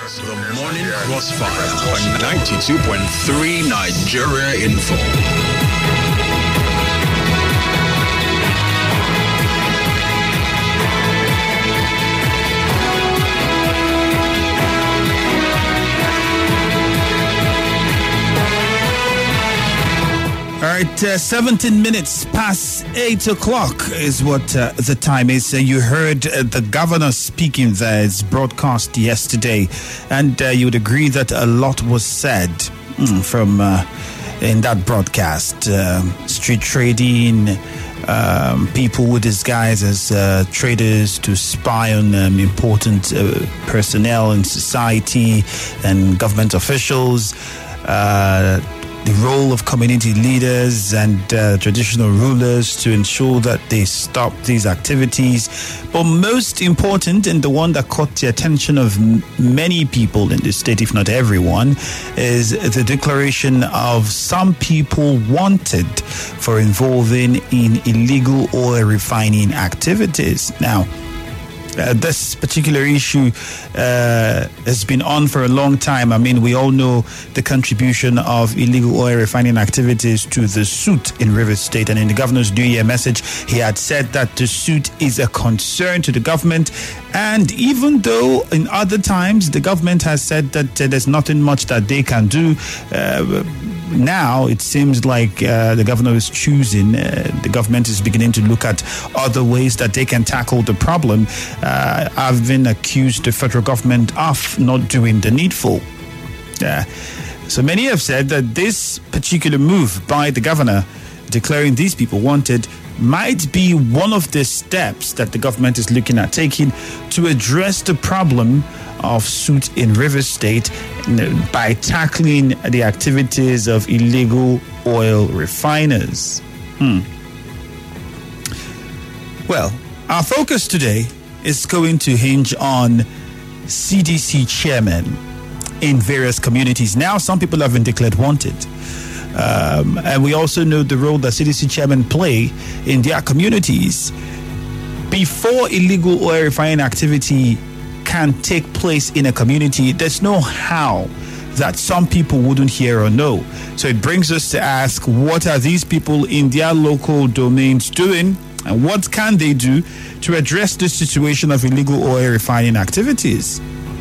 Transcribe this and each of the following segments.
The Morning Crossfire on 92.3 Nigeria Info. All right, 17 minutes past 8 o'clock is what the time is. You heard the governor speaking there. It's broadcast yesterday. And you would agree that a lot was said from in that broadcast. Street trading, people who disguise as traders to spy on important personnel in society and government officials. The role of community leaders and traditional rulers to ensure that they stop these activities. But most important, and the one that caught the attention of many people in the state, if not everyone, is the declaration of some people wanted for involving in illegal oil refining activities. Now, this particular issue has been on for a long time. I mean, we all know the contribution of illegal oil refining activities to the suit in Rivers State. And in the governor's New Year message, he had said that the suit is a concern to the government. And even though in other times the government has said that there's nothing much that they can do, now it seems like the governor is choosing, the government is beginning to look at other ways that they can tackle the problem. I've been accused the federal government of not doing the needful. So many have said that this particular move by the governor declaring these people wanted might be one of the steps that the government is looking at taking to address the problem of soot in Rivers State by tackling the activities of illegal oil refiners. Well, our focus today is going to hinge on CDC chairmen in various communities. Now, some people have been declared wanted. And we also know the role that CDC chairmen play in their communities. Before illegal oil refining activity can take place in a community, there's no how that some people wouldn't hear or know. So it brings us to ask, what are these people in their local domains doing? And what can they do to address the situation of illegal oil refining activities?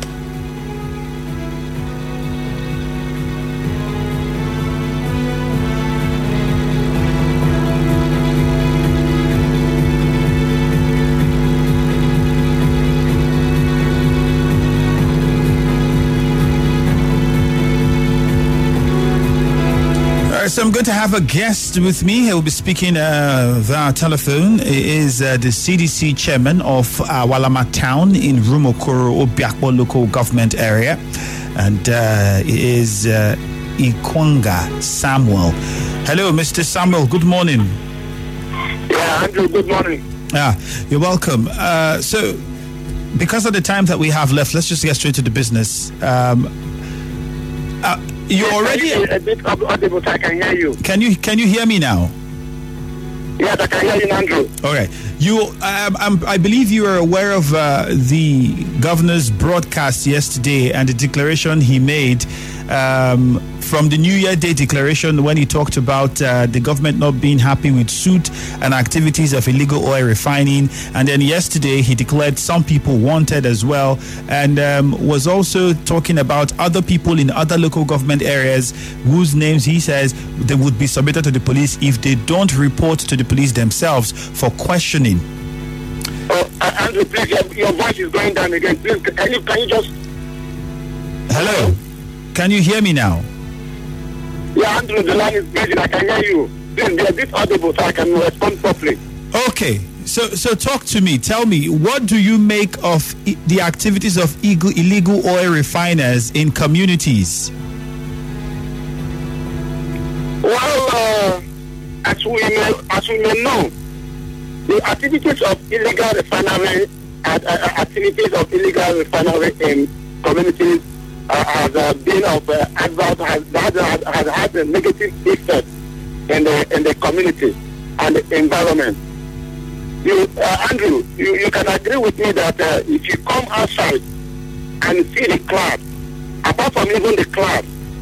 So I'm going to have a guest with me. He'll be speaking via telephone. He is the CDC chairman of Walama Town in Rumokoro, Obiakpo local government area. And he is Ikwanga Samuel. Hello, Mr. Samuel. Good morning. Yeah, Andrew, good morning. You're welcome. So, because of the time that we have left, let's just get straight to the business. You already a bit audible, so I can hear you. Can you hear me now? Yes, I can hear you, Andrew. All right. I believe you are aware of the governor's broadcast yesterday and the declaration he made from the New Year Day declaration when he talked about the government not being happy with suit and activities of illegal oil refining. And then yesterday he declared some people wanted as well, and was also talking about other people in other local government areas whose names he says they would be submitted to the police if they don't report to the police themselves for questioning. Andrew, please, your voice is going down again. Please, can you just... Hello? Can you hear me now? Yeah, Andrew, the line is busy. I can hear you. Please be a bit audible so I can respond properly. Okay. So talk to me. Tell me, what do you make of the activities of illegal oil refiners in communities? Well, as we may know, the activities of illegal refinery in communities has been of has had a negative effect in the community and the environment. Andrew, you can agree with me that if you come outside and see the cloud apart from even the class,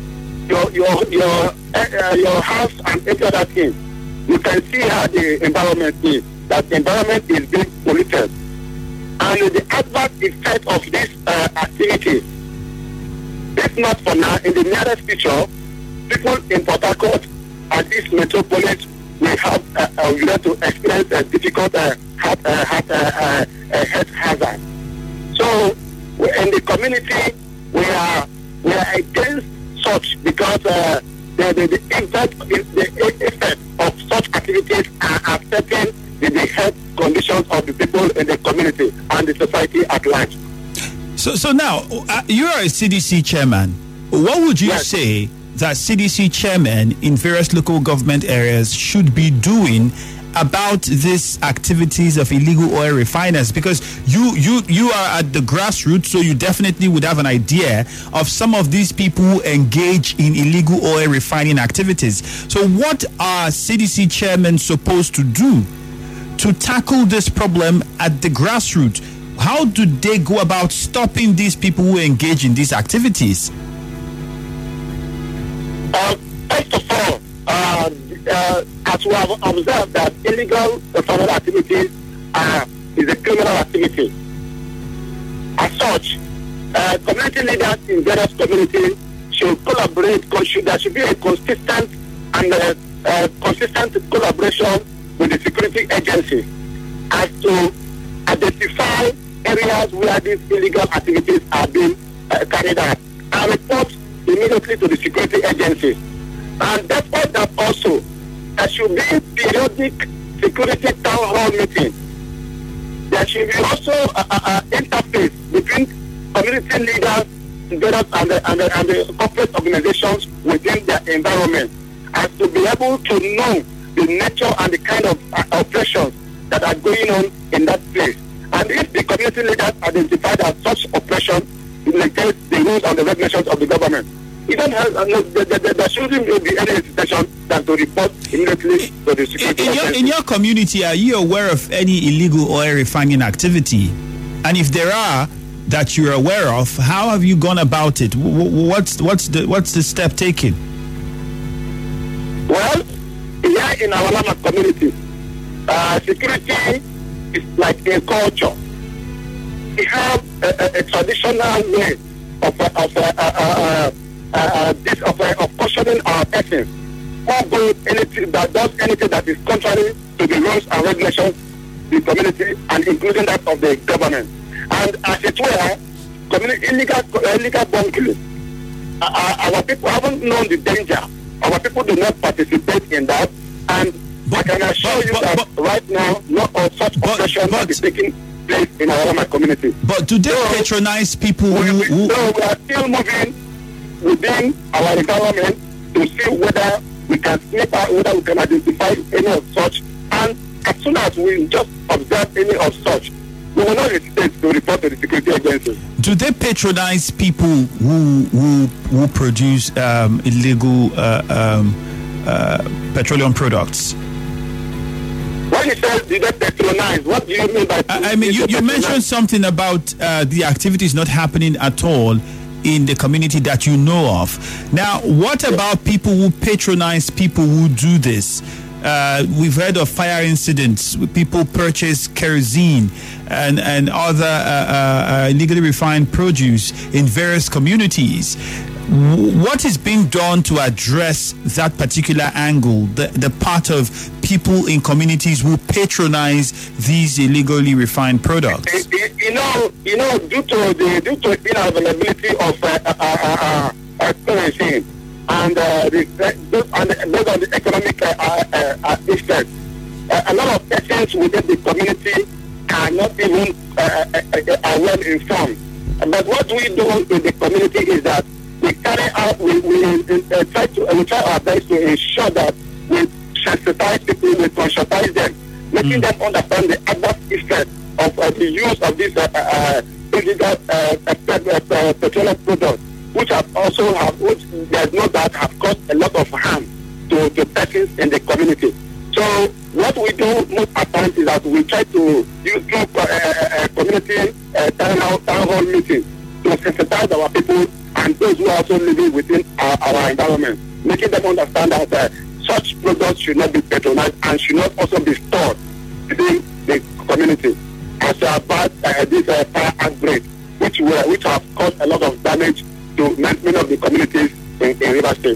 your house and every other thing, you can see how the environment is. That the environment is being polluted, and the adverse effect of this activity. If not for now, in the nearest future, people in Port Harcourt and this metropolis will have to experience a difficult health hazard. So, in the community, we are against such because the effect of such activities are affecting the health conditions of the people in the community and the society at large. So now, you are a CDC chairman. What would you say that CDC chairmen in various local government areas should be doing about these activities of illegal oil refiners? Because you are at the grassroots, so you definitely would have an idea of some of these people who engage in illegal oil refining activities. So what are CDC chairmen supposed to do to tackle this problem at the grassroots? How do they go about stopping these people who engage in these activities? First of all, as we have observed that illegal refinery activities is a criminal activity. As such, community leaders in various communities should collaborate. There should be a consistent collaboration with the security agency as to identify areas where these illegal activities are being carried out and report immediately to the security agency. And despite that also, there should be periodic security town hall meetings. There should be also interface between community leaders and the corporate organizations within their environment, as to be able to know the nature and the kind of operations that are going on in that place. And if the community leaders identify that such operations violate the rules and the regulations of the government, there shouldn't be any hesitation than to report immediately to the security agency. In your community, are you aware of any illegal oil refining activity? And if there are that you're aware of, how have you gone about it? What's the step taken? Well, here in our Lama community, security is like a culture. We have a traditional way of cautioning our persons who do anything that is contrary to the rules and regulations of the community, and including that of the government. And as it were, illegal bomb killing. Our people haven't known the danger. Our people do not participate in that, and I can assure you that right now, no such operation is taking place in our community. But do they patronize people who... No, we are still moving within our environment to see whether we can snip out, whether we can identify any of such. And as soon as we just observe any of such, we will not hesitate to report to the security agencies. Do they patronize people who produce illegal petroleum products? When you say do they patronize, what do you mean by... I mean, you mentioned something about the activities not happening at all in the community that you know of. Now, what about people who patronize people who do this? We've heard of fire incidents where people purchase kerosene and other illegally refined produce in various communities. What is being done to address that particular angle, the part of people in communities who patronize these illegally refined products? You know, due to inavailability of currency and based on the economic effect, a lot of persons within the community are not even well informed. But what we do in the community is that we carry out, we try our best to ensure that we sensitize people, we conscientize them, making them understand the adverse effect of the use of these illegal petroleum products, which there's no doubt have caused a lot of harm to persons in the community. So what we do most at times is that we try to use community town hall meetings to sensitize our people and those who are also living within our environment, making them understand that such products should not be patronized and should not also be stored within the community. As about this fire outbreak, which have caused a lot of damage to many of the communities in Rivers State.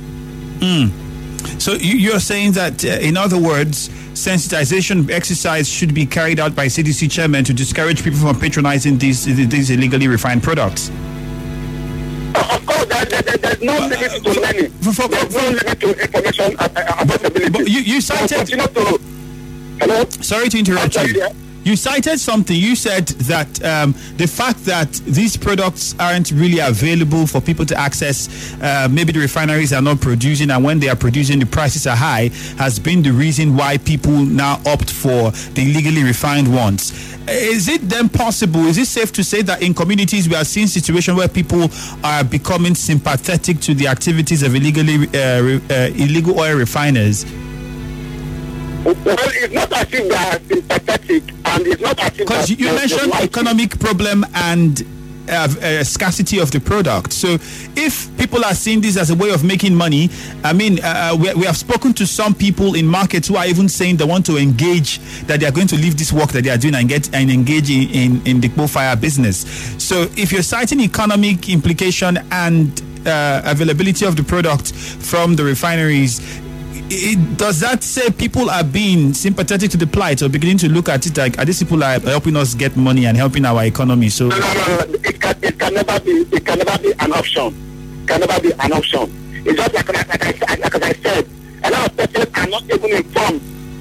So you're saying that, in other words, sensitization exercise should be carried out by CDC chairman to discourage people from patronizing these illegally refined products? Of course, there's no limit to learning. There's no limit to information availability. But you cited... Hello? Sorry to interrupt you. You cited something. You said that the fact that these products aren't really available for people to access, maybe the refineries are not producing, and when they are producing, the prices are high, has been the reason why people now opt for the illegally refined ones. Is it then possible, is it safe to say that in communities we are seeing situations where people are becoming sympathetic to the activities of illegal oil refiners? Well, it's not as if they are sympathetic, and it's not as if... Because you mentioned economic problem and scarcity of the product. So if people are seeing this as a way of making money, I mean, we have spoken to some people in markets who are even saying they want to engage, that they are going to leave this work that they are doing and engage in the coal fire business. So if you're citing economic implication and availability of the product from the refineries, does that say people are being sympathetic to the plight or beginning to look at it like, these people are helping us get money and helping our economy? So no. It can never be an option. It can never be an option. It's just like I said, a lot of persons are not even informed.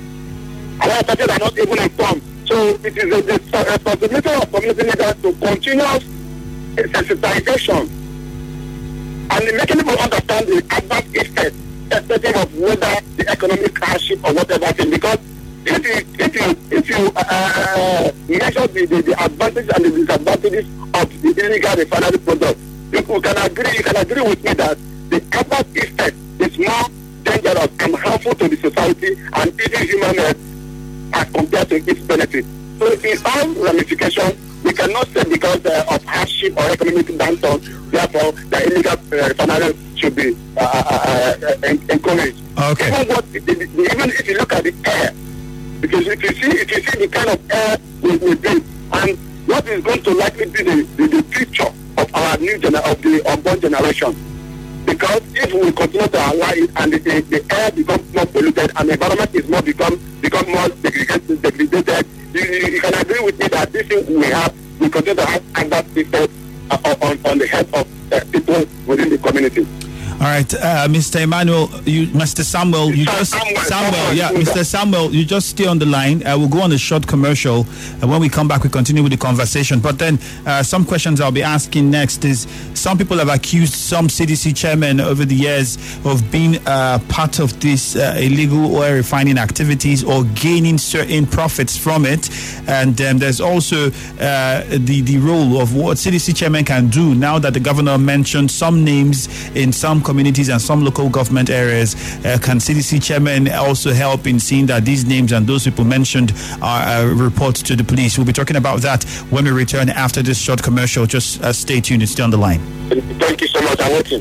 So it is the responsibility of community leaders to continue sensitization and making people understand the adverse effects, irrespective of whether the economic hardship or whatever thing. Because if you measure the advantages and the disadvantages of the illegal refinery product, you can agree with me that the adverse effect is more dangerous and harmful to the society and even human health as compared to its benefit. So in all ramifications, we cannot say because of hardship or economic downturn, therefore the illegal refinery should be encouraged. Okay. Even if you look at the air, because if you see the kind of air we breathe, and what is going to likely be the future of our of the unborn generation. Because if we continue to allow it and the air becomes more polluted and the environment is become more degraded, you can agree with me that this thing we continue to have adverse effects on the health of people within the community. All right, Mr. Samuel, you just stay on the line. We'll go on a short commercial, and when we come back, we continue with the conversation. But then, some questions I'll be asking next is: some people have accused some CDC chairmen over the years of being part of this illegal oil refining activities or gaining certain profits from it. And there's also the role of what CDC chairman can do now that the governor mentioned some names in some communities and some local government areas. Can CDC chairman also help in seeing that these names and those people mentioned are reported to the police? We'll be talking about that when we return after this short commercial. Just stay tuned and stay on the line. Thank you so much. I'm waiting.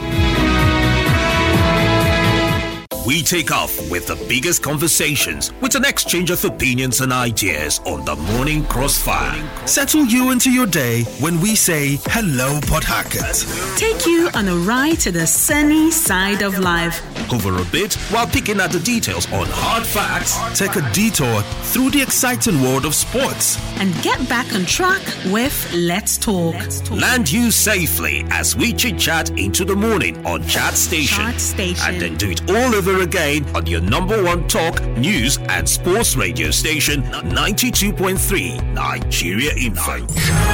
We take off with the biggest conversations with an exchange of opinions and ideas on the Morning Crossfire. Settle you into your day when we say hello, Port Harcourt. Take you on a ride to the sunny side of life. Over a bit while picking at the details on hard facts. Take a detour through the exciting world of sports. And get back on track with Let's Talk. Land you safely as we chit-chat into the morning on Chat Station. And then do it all over again on your number one talk, news and sports radio station, 92.3 Nigeria Info.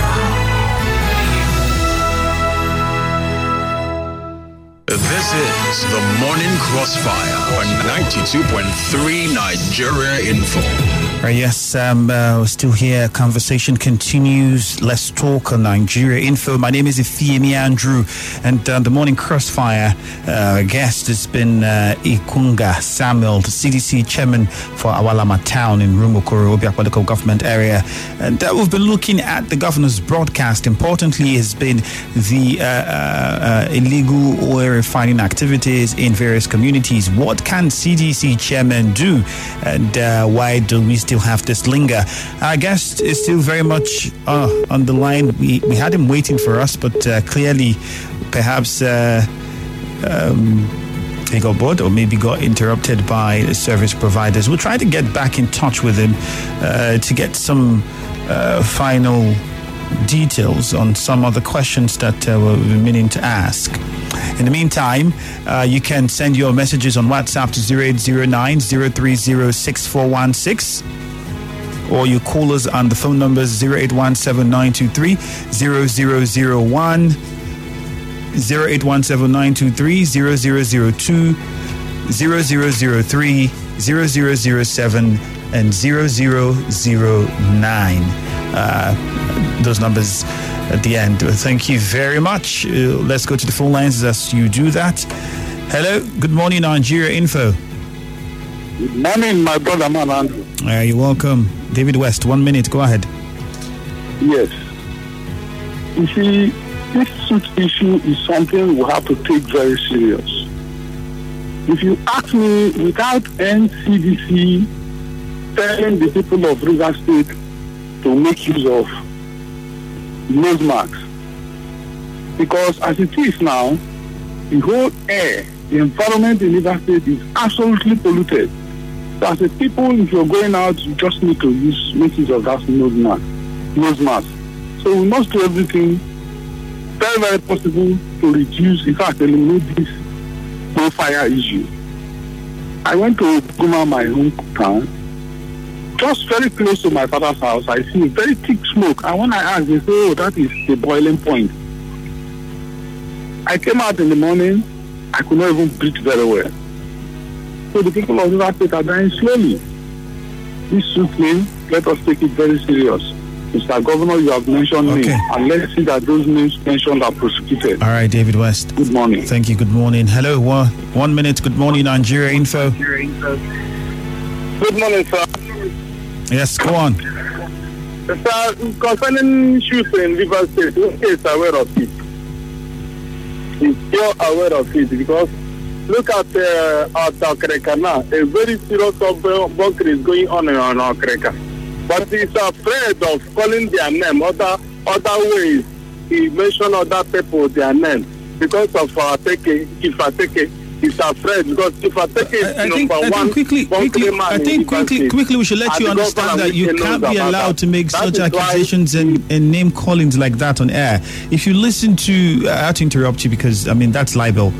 This is the Morning Crossfire on 92.3 Nigeria Info. Yes, we're still here. Conversation continues. Let's talk on Nigeria Info. My name is Ifeemi Andrew, and the morning crossfire guest has been Ikunga Samuel, the CDC chairman for Awalama town in Rumokoro, Obiakwa local government area. And we've been looking at the governor's broadcast. Importantly, has been the illegal oil refining activities in various communities. What can CDC chairman do, and why do we still have this linger? Our guest is still very much on the line. We had him waiting for us, but clearly perhaps he got bored or maybe got interrupted by the service providers. We'll try to get back in touch with him to get some final details on some of the questions that we've been meaning to ask. In the meantime, you can send your messages on WhatsApp to 0809-030-6416, or you call us on the phone numbers 0817-923-0001, 0817-923-0002, 0003, 0007, and 0009. Those numbers at the end. Thank you very much. Let's go to the phone lines as you do that. Hello, good morning, Nigeria Info. Good morning, my brother, man, Andrew. You're welcome. David West, 1 minute, go ahead. Yes. You see, this suit issue is something we have to take very serious. If you ask me, without NCDC telling the people of River State to make use of nose masks, because as it is now, the whole air, the environment in River State is absolutely polluted. So as a people, if you're going out, you just need to make use of that nose mask. So we must do everything very, very possible to reduce, in fact, eliminate this whole fire issue. I went to Guma, my hometown, just very close to my father's house. I see very thick smoke, and when I asked, they say, "Oh, that is the boiling point." I came out in the morning, I could not even breathe very well. So the people of River State are dying slowly. This suits me. Let us take it very serious. Mr. Governor, you have mentioned me, and let's see that those names mentioned are prosecuted. All right, David West. Good morning. Thank you. Good morning. Hello, 1 minute. Good morning, Nigeria Info. Good morning, sir. Yes, go on. Sir, concerning issues in River State, who is aware of it? Is still aware of it, because look at Okreka now. A very serious bunker is going on Okreka. But he's afraid of calling their name other ways. He mentioned other people their name because of Ifateke. He's afraid because Ifateke is number one. Quickly, we should let you understand that you can't be allowed to make such accusations and name callings like that on air. If you listen to, I have to interrupt you because that's libel.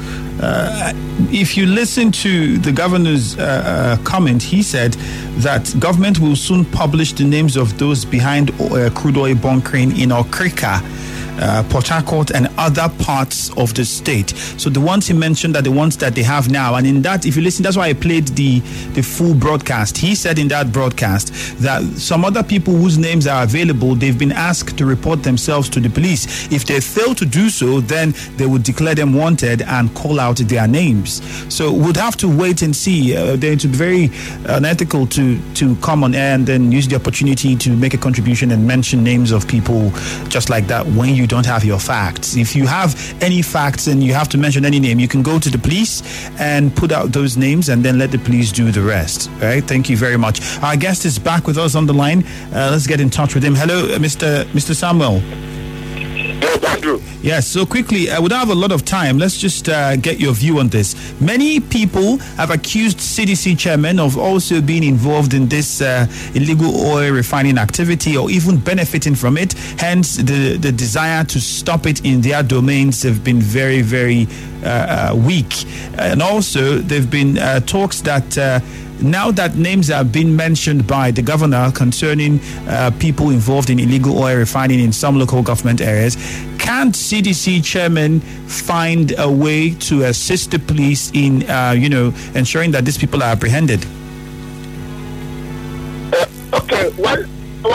If you listen to the governor's comment, he said that government will soon publish the names of those behind crude oil bunkering in Okreka, Port Harcourt, and other parts of the state. So the ones he mentioned are the ones that they have now. And in that, if you listen, that's why I played the full broadcast. He said in that broadcast that some other people whose names are available, they've been asked to report themselves to the police. If they fail to do so, then they would declare them wanted and call out their names. So we'd have to wait and see. It would be very unethical to come on air and then use the opportunity to make a contribution and mention names of people just like that when you don't have your facts. If you have any facts and you have to mention any name, you can go to the police and put out those names and then let the police do the rest. All right, thank you very much. Our guest is back with us on the line. Let's get in touch with him. Hello, Mr. Samuel. Yes, Andrew. Yes, so quickly, we don't have a lot of time. Let's just get your view on this. Many people have accused CDC chairman of also being involved in this illegal oil refining activity or even benefiting from it. Hence, the desire to stop it in their domains have been very, very weak. And also, there have been talks that now that names have been mentioned by the governor concerning people involved in illegal oil refining in some local government areas, can't CDC chairman find a way to assist the police in, ensuring that these people are apprehended?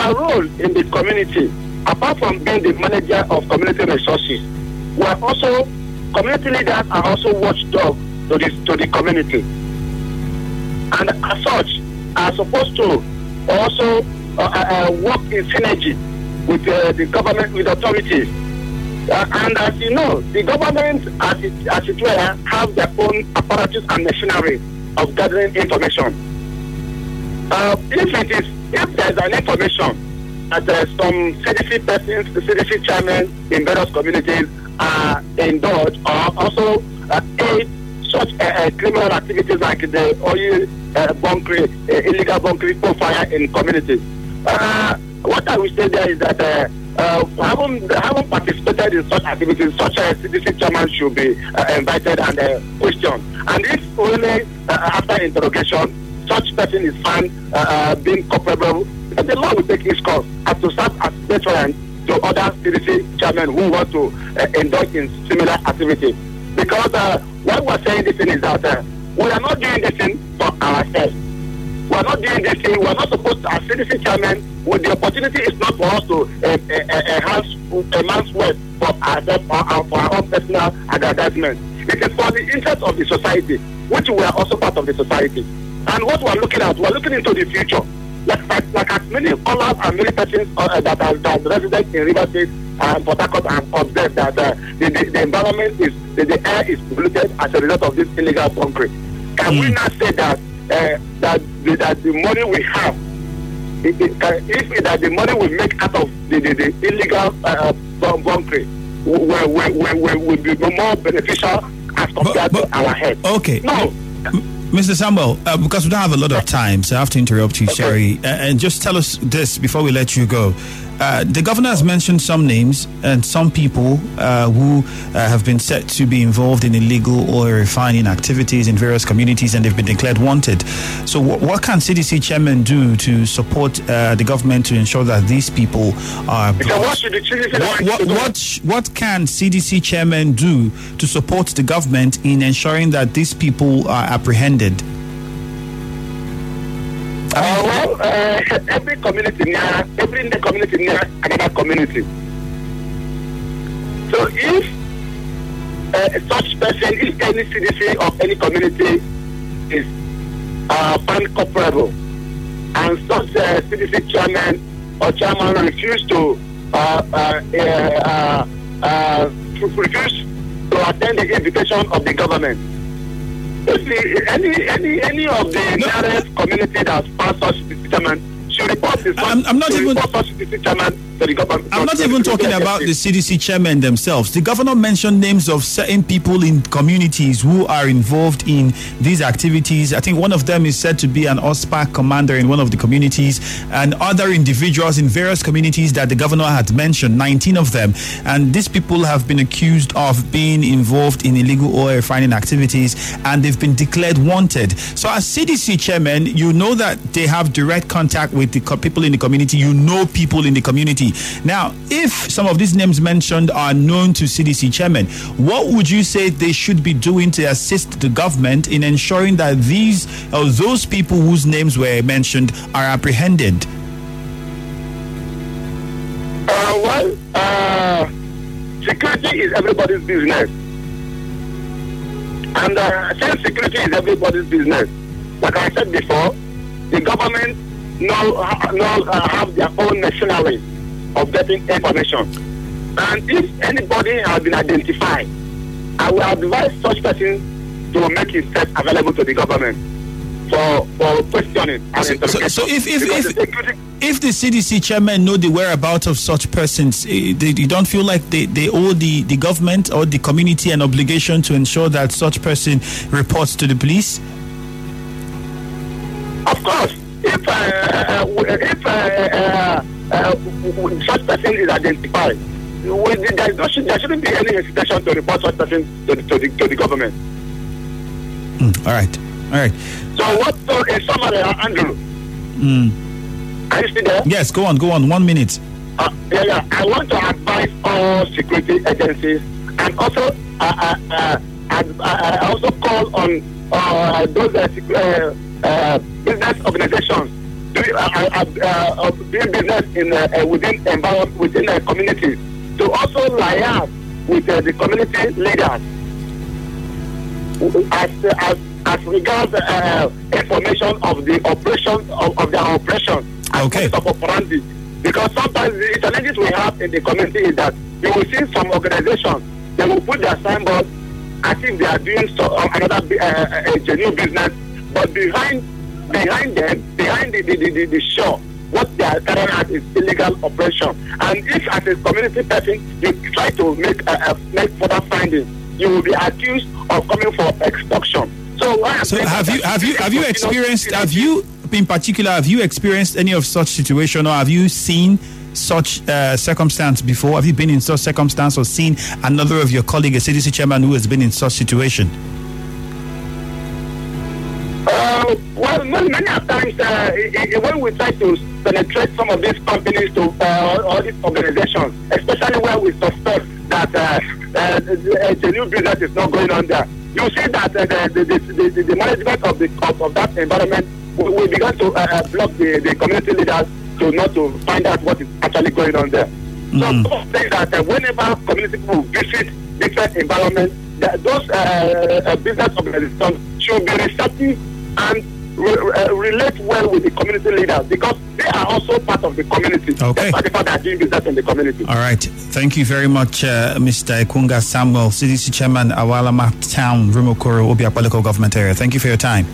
our role in the community, apart from being the manager of community resources, we are also community leaders are also watchdogs to the community, and as such are supposed to also work in synergy with the government, with authorities. And as you know, the government, as it were, have their own apparatus and machinery of gathering information. If there is an information that some CDC persons, the CDC chairman in various communities are indulged or also aid such criminal activities like the oil bunkering, illegal bunkering profile in communities. What I will say there is that haven't participated in such activities, such as CDC chairman should be invited and questioned. And if only after interrogation, such person is found being culpable, the law will take its course as to serve as deterrent to other CDC chairmen who want to indulge in similar activity. Because why we are saying this thing is that we are not doing this thing for ourselves. We are not doing this thing. We are not supposed to, as CDC chairman, with the opportunity is not for us to enhance a man's work for ourselves or for our own personal aggrandizement. It is for the interest of the society, which we are also part of the society. And what we are looking at, we are looking into the future. Like as many callers and many persons that are resident in River State and Port Harcourt have observed that the environment is, the air is polluted as a result of this illegal bunkering. Can we not say that that the money we have, if the money we make out of the illegal bunkering will be more beneficial as compared to our head? Okay. No. Mr. Samuel, because we don't have a lot of time, so I have to interrupt you, Sherry. And just tell us this before we let you go. The governor has mentioned some names and some people who have been said to be involved in illegal oil refining activities in various communities, and they've been declared wanted. So what can CDC chairman do to support the government to ensure that these people are... What can CDC chairman do to support the government in ensuring that these people are apprehended? Every community near another community. So if such person, if any CDC of any community is found culpable, and such CDC chairman or chairman refuse to attend the invitation of the government, if any of the nearest community that passed such determined should report this. I'm not even talking about the CDC chairman themselves. The governor mentioned names of certain people in communities who are involved in these activities. I think one of them is said to be an OSPAC commander in one of the communities, and other individuals in various communities that the governor had mentioned, 19 of them. And these people have been accused of being involved in illegal oil refining activities, and they've been declared wanted. So as CDC chairman, you know that they have direct contact with the people in the community. You know people in the community. Now, if some of these names mentioned are known to CDC chairman, what would you say they should be doing to assist the government in ensuring that those people whose names were mentioned are apprehended? Security is everybody's business. And since security is everybody's business, like I said before, the government now have their own machinery of getting information. And if anybody has been identified, I will advise such person to make himself available to the government for questioning and interrogation. So if the CDC chairman know the whereabouts of such persons, you don't feel like they owe the government or the community an obligation to ensure that such person reports to the police? Of course. If such person is identified, there shouldn't be any hesitation to report such person to the government. All right. So in summary, Andrew? Are you still there? Yes, go on. 1 minute. I want to advise all security agencies, and also I also call on those business organizations doing business within a community, to also liaise with the community leaders as regards information of the operation of their operation. Okay. Of operandi. Because sometimes the challenges we have in the community is that you will see some organizations, they will put their signboard as if they are doing another genuine business, but behind them, behind the show, what they are carrying out is illegal operation. And if as a community person you try to make further findings, you will be accused of coming for extortion. So have you experienced any of such situation, or have you seen such circumstance before? Have you been in such circumstance or seen another of your colleague, a CDC chairman, who has been in such situation? Well, many times when we try to penetrate some of these companies to all these organizations, especially where we suspect that the new business is not going on there, you see that the management of that environment we began to block the community leaders to find out what is actually going on there. So I say that whenever community people visit different environments, those business organizations should be receptive and relate well with the community leaders, because they are also part of the community. Okay. That's the fact that doing business in the community. All right. Thank you very much, Mr. Ikunga Samuel, CDC Chairman, Awalama Town, Rumokoro, Obiakpa Local Government Area. Thank you for your time.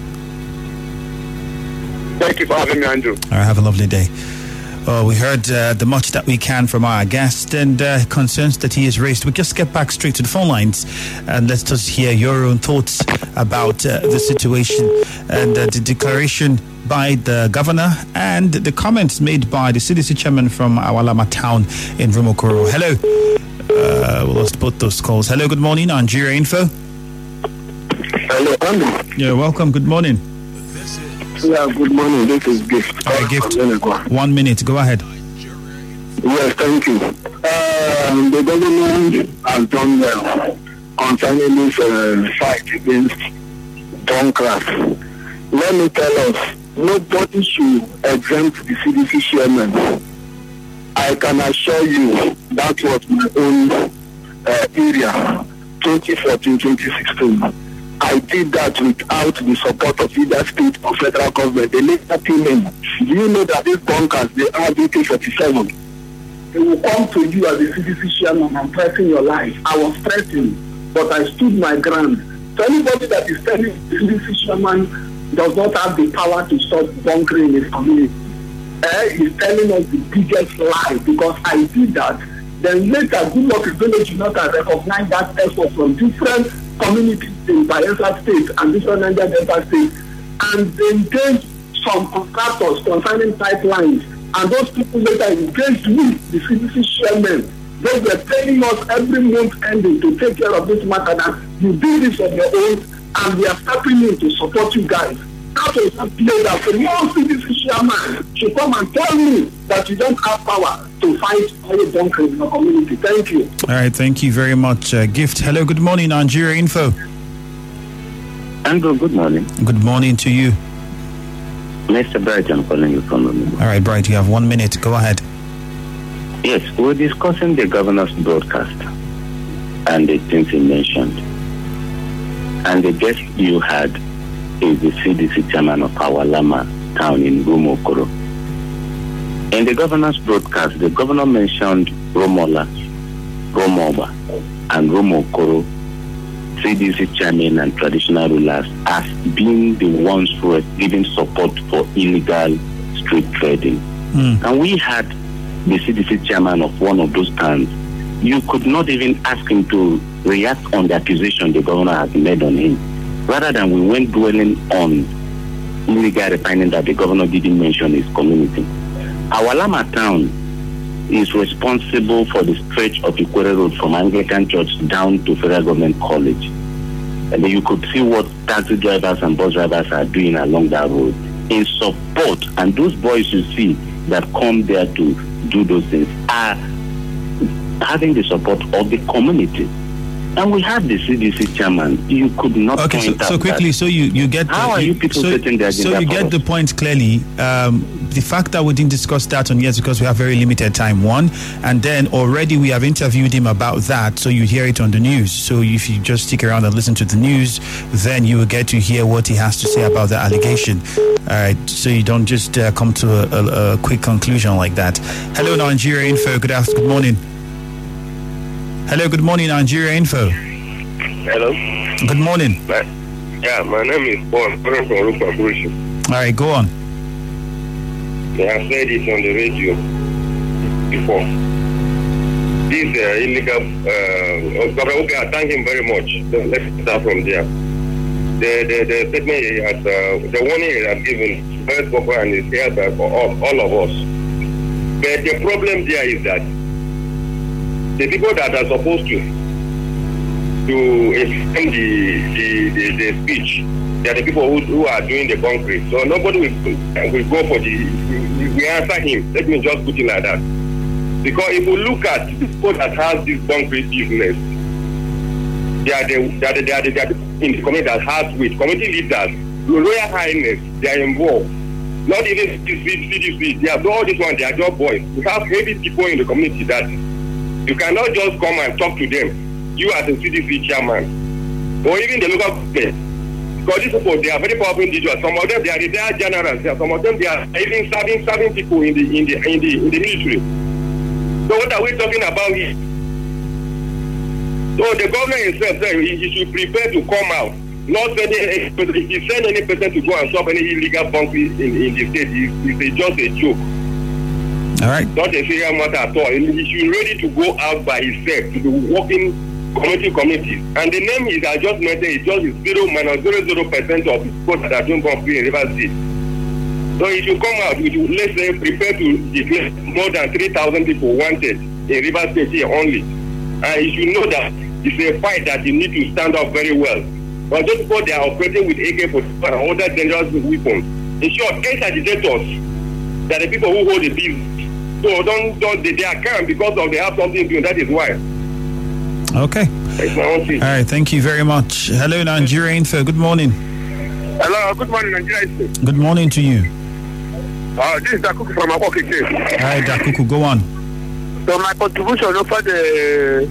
Thank you for having me, Andrew. All right. Have a lovely day. We heard the much that we can from our guest and concerns that he has raised. We just get back straight to the phone lines and let's just hear your own thoughts about the situation and the declaration by the governor and the comments made by the CDC chairman from Awalama Town in Rumokoro. Hello. We lost both those calls. Hello, good morning, Nigeria Info. Hello, Andrew. Yeah, welcome. Good morning. Yeah, good morning. This is Gift. All right, Gift. 1 minute. Go ahead. Yes, thank you. The government has done well concerning this fight against bunkers. Let me tell us, nobody should exempt the CDC chairman. I can assure you that was my own area, 2014-2016. I did that without the support of either state or federal government. They later came in. Do you know that these bunkers, they are AK-47? They will come to you as a CDC chairman and threaten your life. I was threatened, but I stood my ground. So anybody that is telling the CDC chairman does not have the power to stop bunkering in his community, is telling us the biggest lie, because I did that. Then later, Goodluck Village did not recognize that effort from different communities in Bayelsa State and different Niger Delta State, and they engaged some contractors concerning pipelines, and those people later engaged with the CDC chairman. They were paying us every month ending to take care of this matter, that you do this on your own, and we are stepping in to support you guys. That was a play that the more CDC chairman should come and tell me that you don't have power to fight all bunkers in the community. Thank you. All right, thank you very much, Gift. Hello, good morning, Nigeria Info. Andrew, good morning. Good morning to you. Mr. Bright, I'm calling you from London. All right, Bright, you have 1 minute. Go ahead. Yes, we're discussing the governor's broadcast and the things he mentioned. And the guest you had is the CDC chairman of Awalama Town in Rumokoro. In the governor's broadcast, the governor mentioned Romola, Romoba, and Rumokoro, CDC chairman and traditional rulers, as being the ones who were giving support for illegal street trading. And we had the CDC chairman of one of those towns. You could not even ask him to react on the accusation the governor has made on him. Rather than we went dwelling on illegal refining that the governor didn't mention his community. Awalama Town is responsible for the stretch of Ikwere Road from Anglican Church down to Federal Government College. And then you could see what taxi drivers and bus drivers are doing along that road in support. And those boys you see that come there to do those things are having the support of the community. And we have the CDC chairman. You could not point out so quickly, that. So you get How are you people setting the agenda? So you get the point clearly. the fact that we didn't discuss that on here is because we have very limited time, one. And then already we have interviewed him about that, so you hear it on the news. So if you just stick around and listen to the news, then you will get to hear what he has to say about the allegation. All right, so you don't just come to a quick conclusion like that. Hello, Nigeria Info. Good morning. Hello, good morning, Nigeria Info. Hello. Good morning. My name is Paul. I'm from Rupa. All right, go on. They have said it on the radio before. This illegal. Okay, I thank him very much. So let's start from there. The statement he has, the warning he has given, very proper and is here for all of us. But the problem there is that the people that are supposed to extend the speech, they are the people who are doing the concrete. So nobody will go for we answer him. Let me just put it like that. Because if we look at the people that have this concrete business, they are the people in the community that has with community leaders, Royal Highness, they are involved. Not even CDC, they are all this one, they are just boys. We have heavy people in the community that you cannot just come and talk to them. You as a CDC chairman, or even the local government. Because these people, they are very powerful individuals. Some of them, they are retired generals. Some of them, they are even serving people in the military. So what are we talking about here? So the government himself said he should prepare to come out. Not send if he send any person to go and stop any illegal bunkers in the state, it's just a joke. All right. Not a serious matter at all. He should be ready to go out by himself to be working communities. And the name is I just mentioned is just 0-00% of people that are doing bunkers in River State. So he should come out. We should, let's say, prepare to declare more than 3,000 people wanted in River State here only. And he should know that it's a fight that you need to stand up very well. But those people, they are operating with AK-47 and other dangerous weapons. In short, ex-agitators, they are the people who hold the business. So they are calm because they have something to do. That is why. Okay. All right. Thank you very much. Hello, Nigeria Info. Good morning. Hello. Good morning, Nigeria Info. Good morning to you. This is Dakuku from Akoke. All right, Dakuku, go on. So my contribution over the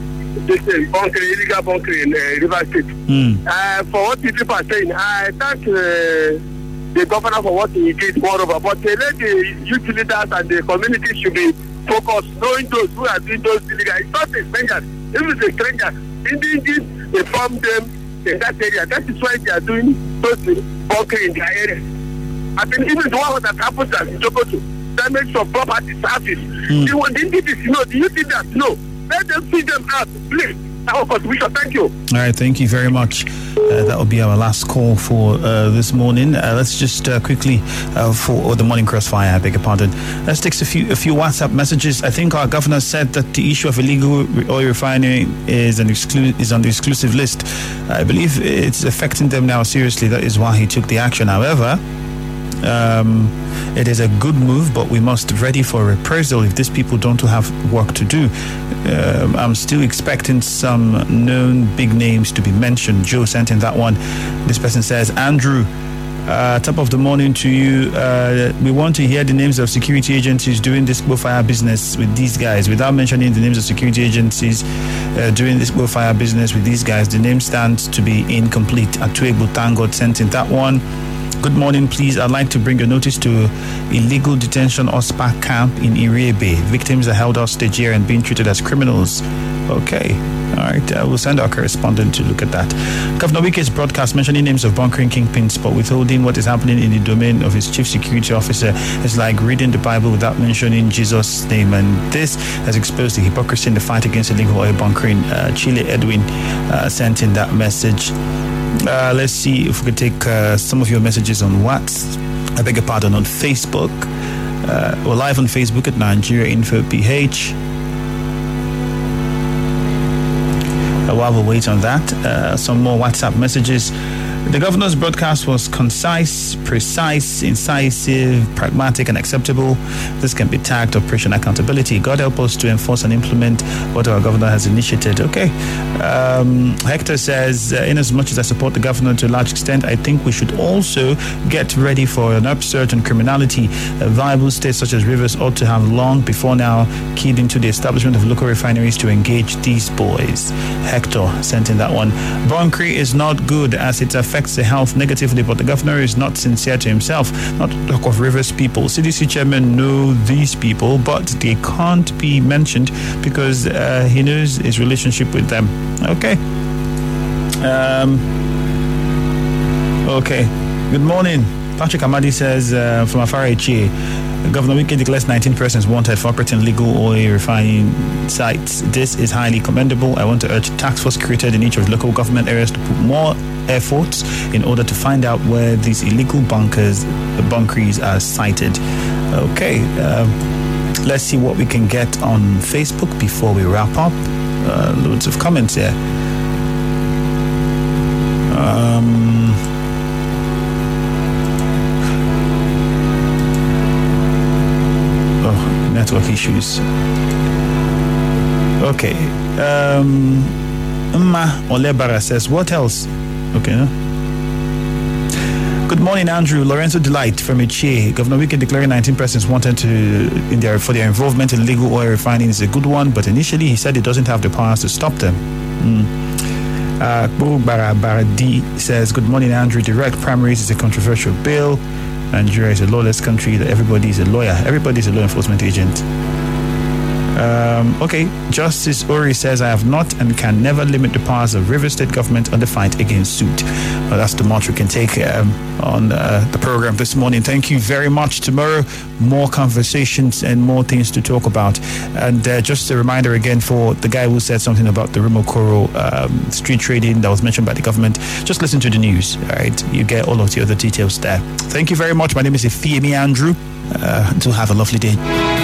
illegal bunker in River State. For what people are saying, I thank the governor for what he did, moreover, but let the youth leaders and the community should be focused, knowing those who are doing those illegal. It's not a stranger. If it's a stranger, indigenous inform them in that area. That is why they are doing those bunker in their area. I think even the one that happened at Jokoto, damage of property service. The indigenous know, the youth leaders know. Let them feed them out, please. Our contribution. Thank you. All right, thank you very much. That will be our last call for this morning. Let's just quickly for the morning crossfire. I beg your pardon. Let's take a few WhatsApp messages. I think our governor said that the issue of illegal oil refining is on the exclusive list. I believe it's affecting them now seriously. That is why he took the action. However, it is a good move, but we must be ready for reprisal if these people don't have work to do. I'm still expecting some known big names to be mentioned. Joe sent in that one. This person says, Andrew, top of the morning to you. We want to hear the names of security agencies doing this fire business with these guys. Without mentioning the names of security agencies doing this fire business with these guys, the name stands to be incomplete. Atuebu Tangod sent in that one. Good morning, please. I'd like to bring your notice to illegal detention or SPA camp in Irebe. Victims are held hostage here and being treated as criminals. Okay. All right. We'll send our correspondent to look at that. Governor Wike's broadcast mentioning names of bunkering kingpins but withholding what is happening in the domain of his chief security officer is like reading the Bible without mentioning Jesus' name. And this has exposed the hypocrisy in the fight against illegal oil bunkering. Chile Edwin sent in that message. Let's see if we could take some of your messages on WhatsApp. I beg your pardon, on Facebook. We're live on Facebook at Nigeria Info PH. While we wait on that, some more WhatsApp messages. The governor's broadcast was concise, precise, incisive, pragmatic, and acceptable. This can be tagged Operation Accountability. God help us to enforce and implement what our governor has initiated. Okay. Hector says, in as much as I support the governor to a large extent, I think we should also get ready for an upsurge in criminality. Viable states such as Rivers ought to have long before now keyed into the establishment of local refineries to engage these boys. Hector sent in that one. Bunkry is not good as it affects the health negatively, but the governor is not sincere to himself. Not to talk of Rivers people. CDC chairman know these people, but they can't be mentioned because he knows his relationship with them. Okay. Okay. Good morning. Patrick Amadi says from Afara Governor Wike declares 19 persons wanted for operating illegal oil refining sites. This is highly commendable. I want to urge task force created in each of the local government areas to put more efforts in order to find out where these illegal bunkeries are sited. Okay, let's see what we can get on Facebook before we wrap up. Loads of comments here. Network issues. Okay. Mma Olebara says, what else? Okay. No? Good morning, Andrew. Lorenzo Delight from Ichie. Governor Wike declaring 19 persons wanted for their involvement in illegal oil refining is a good one, but initially he said he doesn't have the powers to stop them. Baradi says, good morning, Andrew. Direct primaries is a controversial bill. Nigeria is a lawless country that everybody is a lawyer. Everybody is a law enforcement agent. Okay, Justice Ori says, I have not and can never limit the powers of River State government on the fight against suit. Well, that's the much we can take on the program this morning. Thank you very much. Tomorrow, more conversations and more things to talk about. And just a reminder again for the guy who said something about the Rumokoro street trading that was mentioned by the government, just listen to the news, all right? You get all of the other details there. Thank you very much. My name is Ifeemi Andrew. To have a lovely day.